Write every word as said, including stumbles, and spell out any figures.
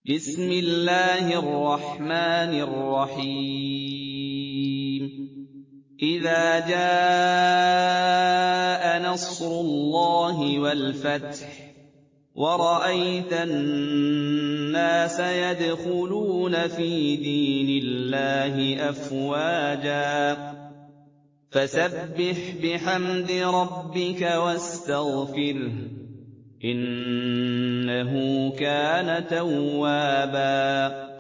بسم الله الرحمن الرحيم إذا جاء نصر الله والفتح ورأيت الناس يدخلون في دين الله أفواجا فسبح بحمد ربك واستغفره إنه كان توابا